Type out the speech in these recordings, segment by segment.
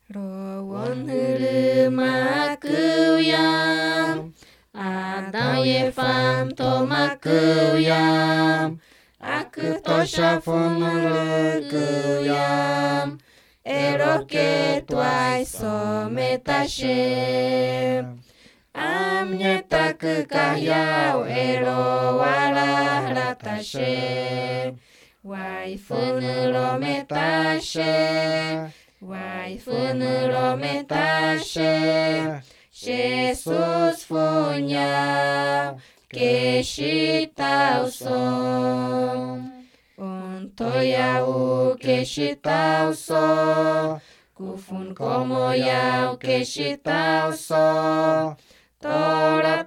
Rowan hylma kyuyam, Adam ye fam toma kyuyam, Aku tosha funulu kyuyam, Eroke tuai sometashem. Amnyeta kykahyau ero wala ratashe. Wai funuro metashe. Wai funuro metashe. Jesus funya keshitau som. Ontoyau keshitau so. Kufun como yau keshitau so. Tora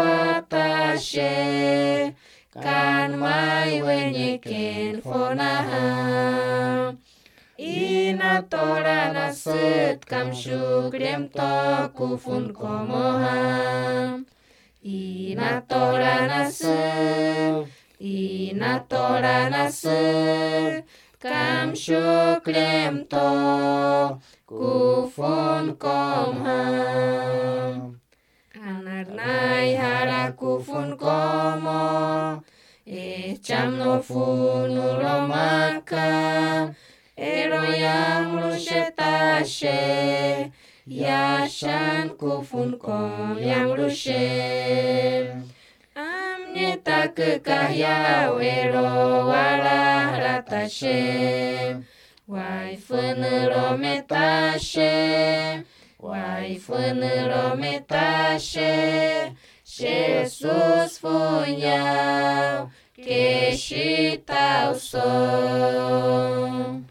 takwata kan mai wenye ken fonaha. Ina tora nasut kam shukrem to kufun komoha. Ina tora nasut kam shukrem to kufun komha. Anarnai hara kufun komo, cham no funuro maka, ero yang rushetashe, yashan kufun kom yang rushe. Amnyeta kykahyau ero wala ratashe, wai funuro metashe. Wai funuro metashe, Jesus funyau keshitau so.